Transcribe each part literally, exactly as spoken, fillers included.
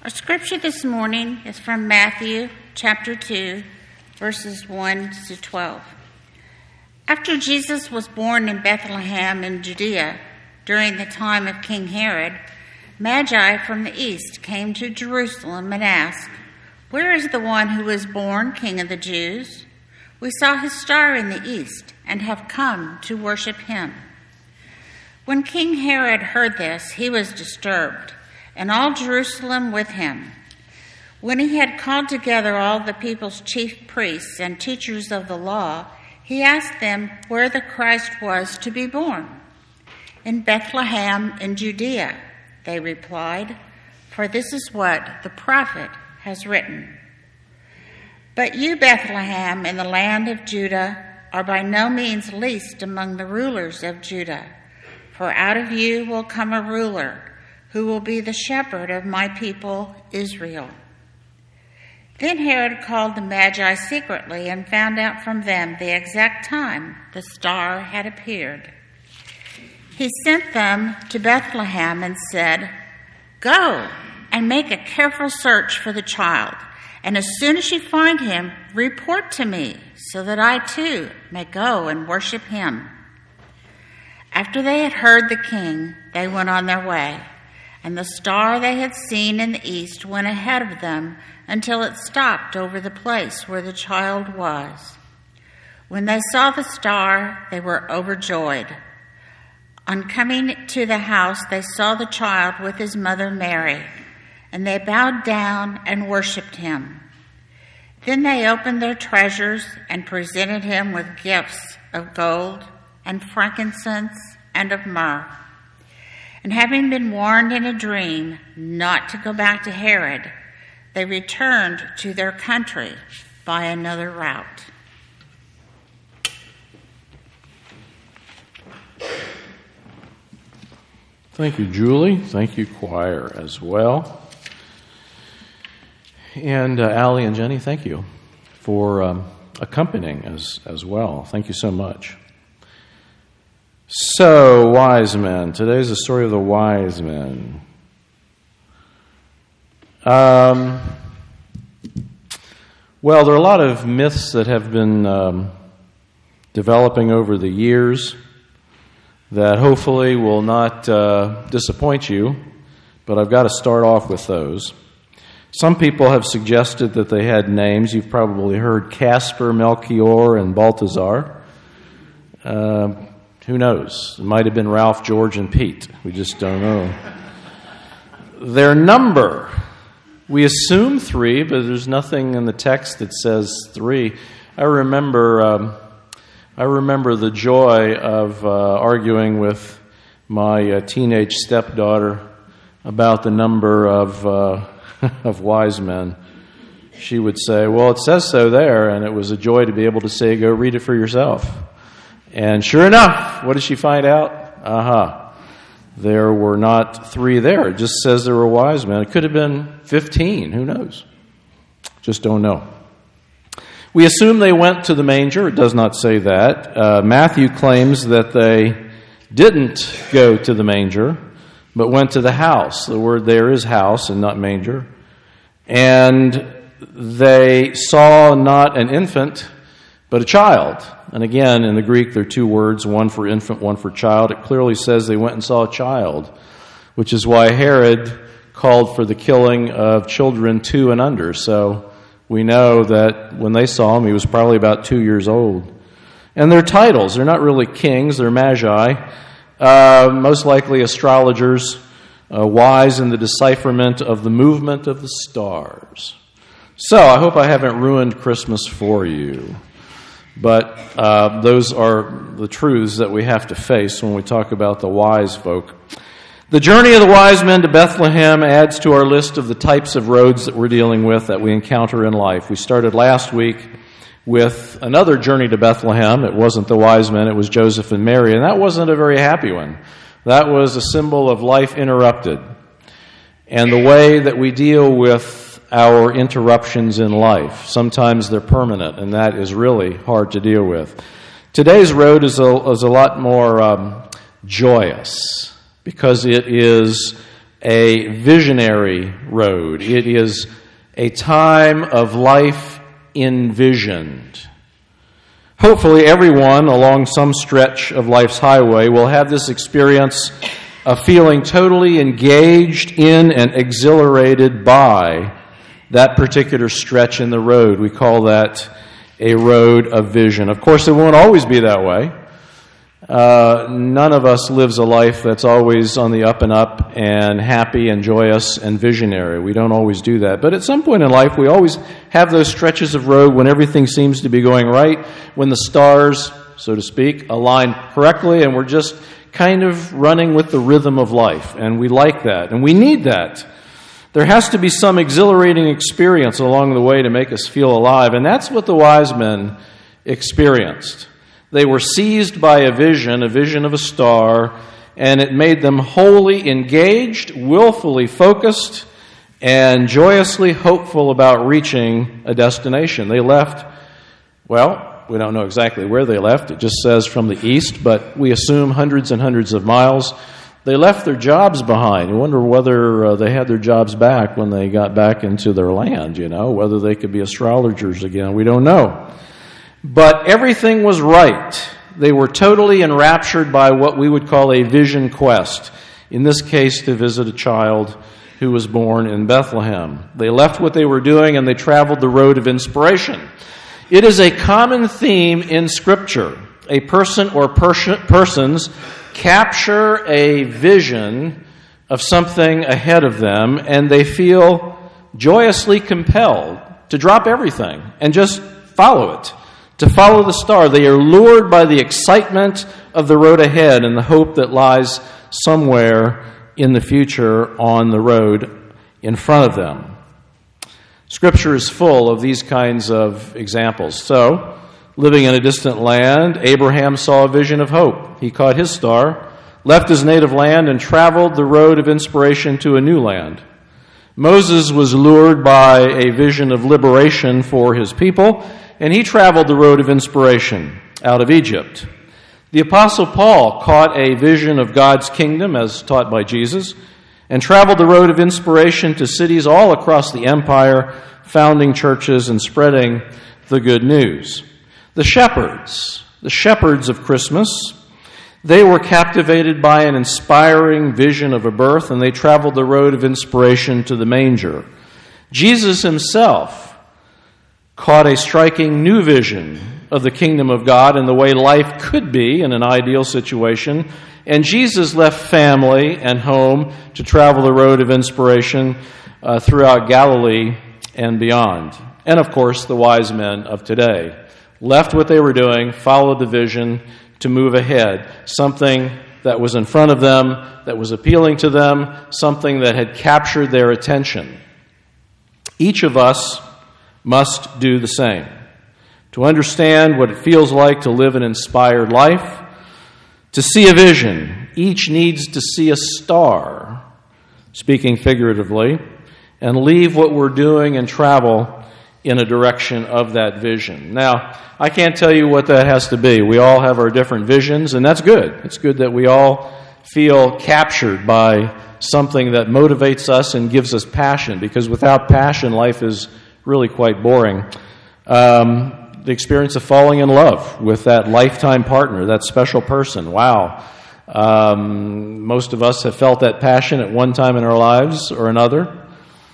Our scripture this morning is from Matthew chapter two, verses one to twelve. After Jesus was born in Bethlehem in Judea during the time of King Herod, Magi from the east came to Jerusalem and asked, "Where is the one who was born King of the Jews? We saw his star in the east and have come to worship him." When King Herod heard this, he was disturbed, and all Jerusalem with him. When he had called together all the people's chief priests and teachers of the law, he asked them where the Christ was to be born. "In Bethlehem in Judea," they replied, "for this is what the prophet has written. But you, Bethlehem, in the land of Judah, are by no means least among the rulers of Judah, for out of you will come a ruler who will be the shepherd of my people Israel." Then Herod called the Magi secretly and found out from them the exact time the star had appeared. He sent them to Bethlehem and said, "Go and make a careful search for the child, and as soon as you find him, report to me so that I too may go and worship him." After they had heard the king, they went on their way, and the star they had seen in the east went ahead of them until it stopped over the place where the child was. When they saw the star, they were overjoyed. On coming to the house, they saw the child with his mother Mary, and they bowed down and worshipped him. Then they opened their treasures and presented him with gifts of gold and frankincense and of myrrh. And having been warned in a dream not to go back to Herod, they returned to their country by another route. Thank you, Julie. Thank you, choir, as well. And uh, Allie and Jenny, thank you for um, accompanying as, as well. Thank you so much. So, wise men. Today's the story of the wise men. Um, well, there are a lot of myths that have been um, developing over the years that hopefully will not uh, disappoint you, but I've got to start off with those. Some people have suggested that they had names. You've probably heard Casper, Melchior, and Balthazar. Uh, who knows? It might have been Ralph, George, and Pete. We just don't know. Their number, we assume three, but there's nothing in the text that says three. I remember... Um, I remember the joy of uh, arguing with my uh, teenage stepdaughter about the number of uh, of wise men. She would say, "Well, it says so there," and it was a joy to be able to say, "Go read it for yourself." And sure enough, what did she find out? Aha, there were not three there. It just says there were wise men. It could have been fifteen. Who knows? Just don't know. We assume they went to the manger. It does not say that. Uh, Matthew claims that they didn't go to the manger, but went to the house. The word there is house and not manger. And they saw not an infant, but a child. And again, in the Greek, there are two words, one for infant, one for child. It clearly says they went and saw a child, which is why Herod called for the killing of children two and under. So we know that when they saw him, he was probably about two years old. And their titles, they're not really kings, they're magi, uh, most likely astrologers, uh, wise in the decipherment of the movement of the stars. So I hope I haven't ruined Christmas for you. But uh, those are the truths that we have to face when we talk about the wise folk. The journey of the wise men to Bethlehem adds to our list of the types of roads that we're dealing with that we encounter in life. We started last week with another journey to Bethlehem. It wasn't the wise men, it was Joseph and Mary, and that wasn't a very happy one. That was a symbol of life interrupted and the way that we deal with our interruptions in life. Sometimes they're permanent, and that is really hard to deal with. Today's road is a, is a lot more um, joyous, because it is a visionary road. It is a time of life envisioned. Hopefully everyone along some stretch of life's highway will have this experience of feeling totally engaged in and exhilarated by that particular stretch in the road. We call that a road of vision. Of course, it won't always be that way. Uh, none of us lives a life that's always on the up and up and happy and joyous and visionary. We don't always do that. But at some point in life, we always have those stretches of road when everything seems to be going right, when the stars, so to speak, align correctly, and we're just kind of running with the rhythm of life. And we like that, and we need that. There has to be some exhilarating experience along the way to make us feel alive, and that's what the wise men experienced. They were seized by a vision, a vision of a star, and it made them wholly engaged, willfully focused, and joyously hopeful about reaching a destination. They left, well, we don't know exactly where they left. It just says from the east, but we assume hundreds and hundreds of miles. They left their jobs behind. You wonder whether uh, they had their jobs back when they got back into their land, you know, whether they could be astrologers again. We don't know. But everything was right. They were totally enraptured by what we would call a vision quest. In this case, to visit a child who was born in Bethlehem. They left what they were doing and they traveled the road of inspiration. It is a common theme in Scripture. A person or pers- persons capture a vision of something ahead of them and they feel joyously compelled to drop everything and just follow it. To follow the star. They are lured by the excitement of the road ahead and the hope that lies somewhere in the future on the road in front of them. Scripture is full of these kinds of examples. So, living in a distant land, Abraham saw a vision of hope. He caught his star, left his native land, and traveled the road of inspiration to a new land. Moses was lured by a vision of liberation for his people, and he traveled the road of inspiration out of Egypt. The Apostle Paul caught a vision of God's kingdom, as taught by Jesus, and traveled the road of inspiration to cities all across the empire, founding churches and spreading the good news. The shepherds, the shepherds of Christmas, they were captivated by an inspiring vision of a birth, and they traveled the road of inspiration to the manger. Jesus himself caught a striking new vision of the kingdom of God and the way life could be in an ideal situation. And Jesus left family and home to travel the road of inspiration uh, throughout Galilee and beyond. And of course, the wise men of today left what they were doing, followed the vision to move ahead. Something that was in front of them, that was appealing to them, something that had captured their attention. Each of us must do the same. To understand what it feels like to live an inspired life, to see a vision, each needs to see a star, speaking figuratively, and leave what we're doing and travel in a direction of that vision. Now, I can't tell you what that has to be. We all have our different visions, and that's good. It's good that we all feel captured by something that motivates us and gives us passion, because without passion, life is really quite boring. Um, the experience of falling in love with that lifetime partner, that special person. Wow. Um, most of us have felt that passion at one time in our lives or another.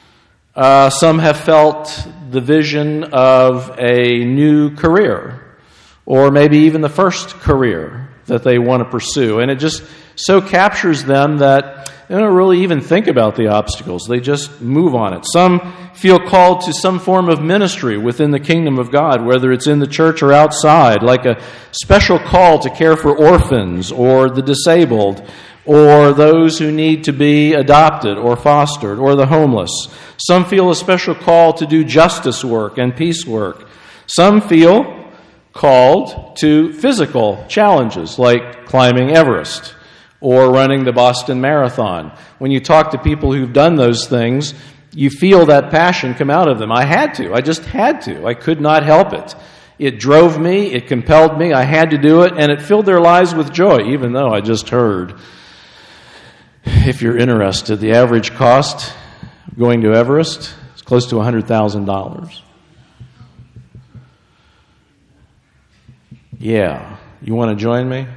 Uh, some have felt the vision of a new career, or maybe even the first career that they want to pursue. And it just so captures them that they don't really even think about the obstacles. They just move on it. Some feel called to some form of ministry within the kingdom of God, whether it's in the church or outside, like a special call to care for orphans or the disabled or those who need to be adopted or fostered or the homeless. Some feel a special call to do justice work and peace work. Some feel called to physical challenges like climbing Everest or running the Boston Marathon. When you talk to people who've done those things, you feel that passion come out of them. I had to. I just had to. I could not help it. It drove me. It compelled me. I had to do it, and it filled their lives with joy, even though I just heard If you're interested, the average cost of going to Everest is close to one hundred thousand dollars. Yeah. You want to join me?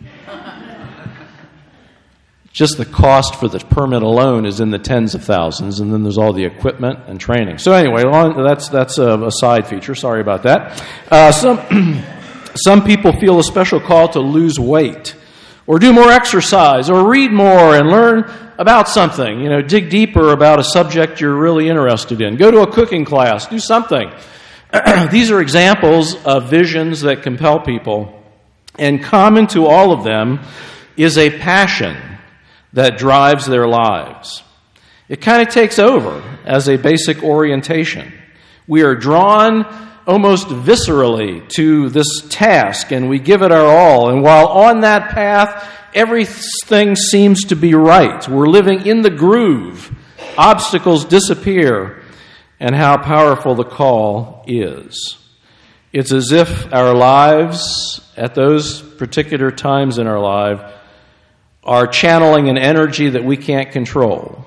Just the cost for the permit alone is in the tens of thousands, and then there's all the equipment and training. So anyway, that's that's a, a side feature. Sorry about that. Uh, some some people feel a special call to lose weight, or do more exercise, or read more and learn about something. You know, dig deeper about a subject you're really interested in. Go to a cooking class. Do something. These are examples of visions that compel people, and common to all of them is a passion that drives their lives. It kind of takes over as a basic orientation. We are drawn almost viscerally to this task, and we give it our all. And while on that path, everything seems to be right. We're living in the groove. Obstacles disappear, and how powerful the call is. It's as if our lives, at those particular times in our life, are channeling an energy that we can't control.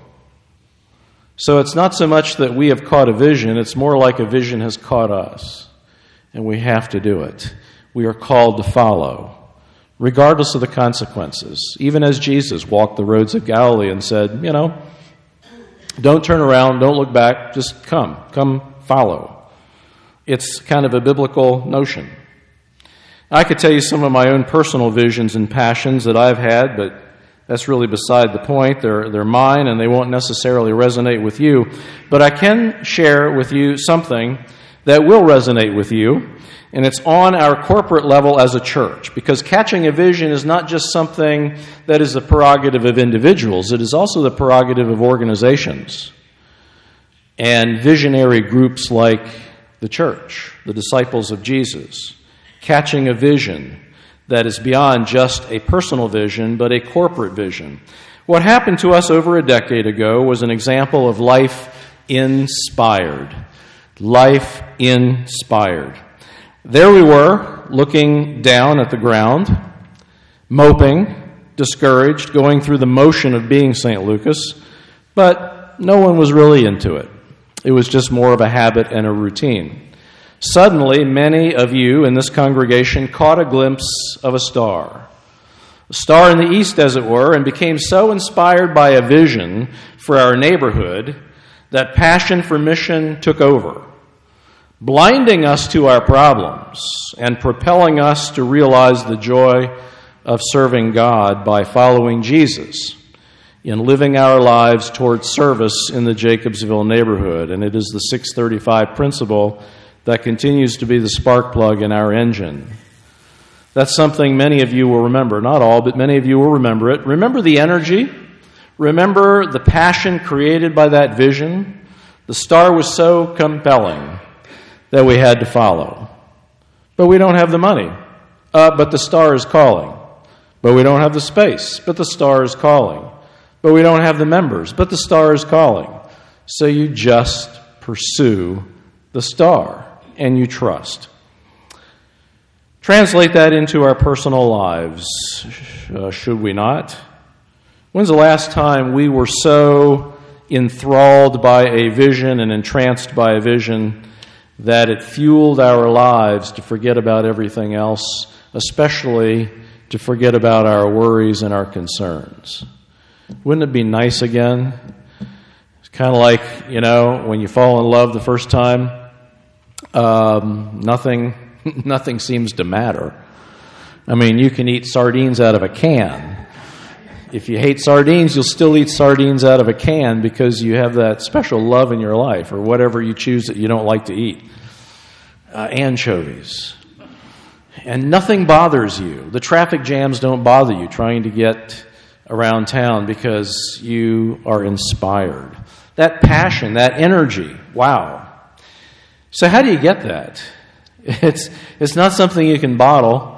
So it's not so much that we have caught a vision, it's more like a vision has caught us, and we have to do it. We are called to follow, regardless of the consequences. Even as Jesus walked the roads of Galilee and said, you know, don't turn around, don't look back, just come, come follow. It's kind of a biblical notion. I could tell you some of my own personal visions and passions that I've had, but that's really beside the point. They're, they're mine, and they won't necessarily resonate with you. But I can share with you something that will resonate with you, and it's on our corporate level as a church, because catching a vision is not just something that is the prerogative of individuals. It is also the prerogative of organizations and visionary groups like the church, the disciples of Jesus. Catching a vision that is beyond just a personal vision, but a corporate vision. What happened to us over a decade ago was an example of life inspired. Life inspired. There we were, looking down at the ground, moping, discouraged, going through the motion of being Saint Lucas, but no one was really into it. It was just more of a habit and a routine. Suddenly, many of you in this congregation caught a glimpse of a star. A star in the east, as it were, and became so inspired by a vision for our neighborhood that passion for mission took over, blinding us to our problems and propelling us to realize the joy of serving God by following Jesus in living our lives towards service in the Jacobsville neighborhood. And it is the six thirty-five principle that continues to be the spark plug in our engine. That's something many of you will remember. Not all, but many of you will remember it. Remember the energy. Remember the passion created by that vision. The star was so compelling that we had to follow. But we don't have the money. Uh, but the star is calling. But we don't have the space. But the star is calling. But we don't have the members. But the star is calling. So you just pursue the star. And you trust. Translate that into our personal lives, uh, should we not? When's the last time we were so enthralled by a vision and entranced by a vision that it fueled our lives to forget about everything else, especially to forget about our worries and our concerns? Wouldn't it be nice again? It's kind of like, you know, when you fall in love the first time, Um, nothing, nothing seems to matter. I mean, you can eat sardines out of a can. If you hate sardines, you'll still eat sardines out of a can because you have that special love in your life, or whatever you choose that you don't like to eat. Uh, anchovies. And nothing bothers you. The traffic jams don't bother you trying to get around town because you are inspired. That passion, that energy, wow. So how do you get that? It's it's not something you can bottle.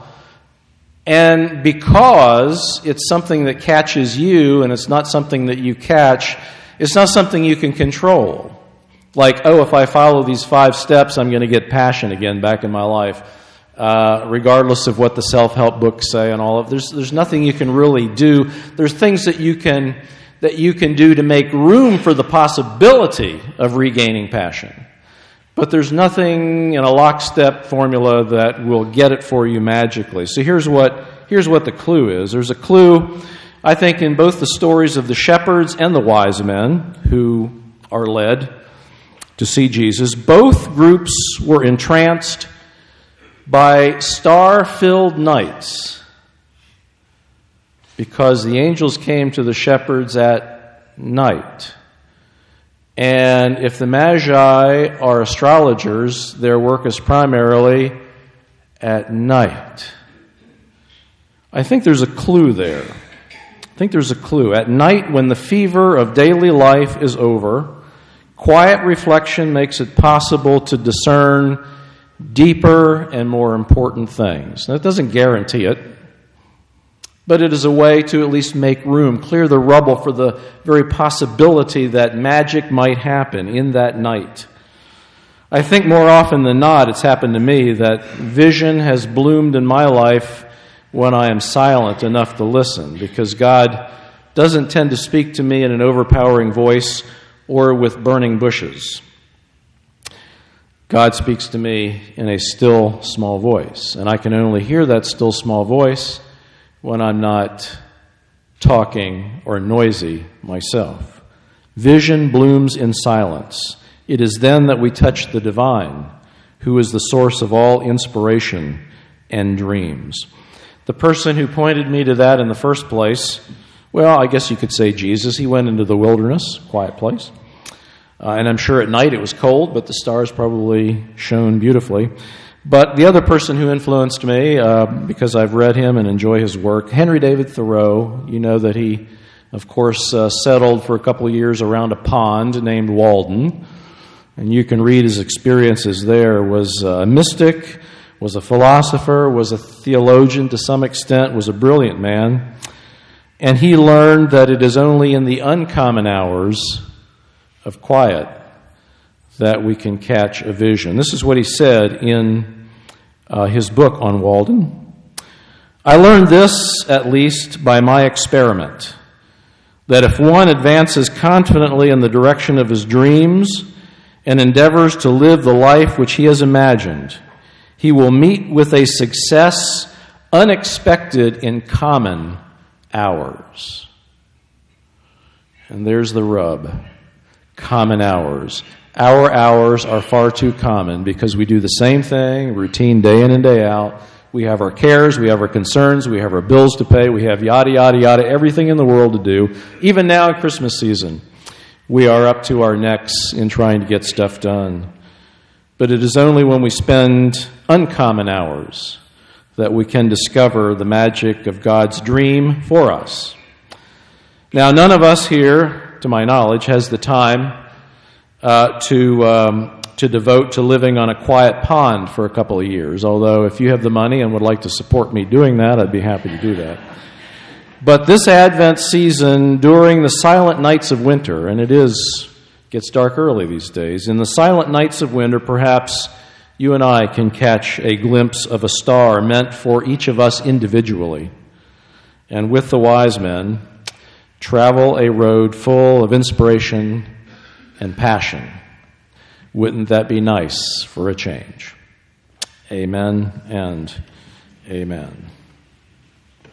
And because it's something that catches you and it's not something that you catch, it's not something you can control. Like, oh, if I follow these five steps, I'm going to get passion again back in my life. uh, regardless of what the self-help books say and all of. There's there's nothing you can really do. There's things that you can that you can do to make room for the possibility of regaining passion. But there's nothing in a lockstep formula that will get it for you magically. So here's what here's what the clue is. There's a clue, I think, in both the stories of the shepherds and the wise men who are led to see Jesus. Both groups were entranced by star-filled nights because the angels came to the shepherds at night. And if the Magi are astrologers, their work is primarily at night. I think there's a clue there. I think there's a clue. At night, when the fever of daily life is over, quiet reflection makes it possible to discern deeper and more important things. Now, it doesn't guarantee it, but it is a way to at least make room, clear the rubble for the very possibility that magic might happen in that night. I think more often than not, it's happened to me that vision has bloomed in my life when I am silent enough to listen, because God doesn't tend to speak to me in an overpowering voice or with burning bushes. God speaks to me in a still, small voice, and I can only hear that still, small voice when I'm not talking or noisy myself. Vision blooms in silence. It is then that we touch the divine, who is the source of all inspiration and dreams. The person who pointed me to that in the first place, well, I guess you could say Jesus. He went into the wilderness, quiet place. Uh, and I'm sure at night it was cold, but the stars probably shone beautifully. But the other person who influenced me, uh, because I've read him and enjoy his work, Henry David Thoreau. You know that he, of course, uh, settled for a couple of years around a pond named Walden. And you can read his experiences there. Was a mystic, was a philosopher, was a theologian to some extent, was a brilliant man. And he learned that it is only in the uncommon hours of quiet that we can catch a vision. This is what he said in uh, his book on Walden. I learned this, at least, by my experiment, that if one advances confidently in the direction of his dreams and endeavors to live the life which he has imagined, he will meet with a success unexpected in common hours. And there's the rub. Common hours. Our hours are far too common because we do the same thing, routine day in and day out. We have our cares, we have our concerns, we have our bills to pay, we have yada, yada, yada, everything in the world to do. Even now in Christmas season, we are up to our necks in trying to get stuff done. But it is only when we spend uncommon hours that we can discover the magic of God's dream for us. Now, none of us here, to my knowledge, has the time uh, to um, to devote to living on a quiet pond for a couple of years. Although, if you have the money and would like to support me doing that, I'd be happy to do that. But this Advent season, during the silent nights of winter, and it is gets dark early these days, in the silent nights of winter, perhaps you and I can catch a glimpse of a star meant for each of us individually. And with the wise men, travel a road full of inspiration and passion. Wouldn't that be nice for a change? Amen and amen.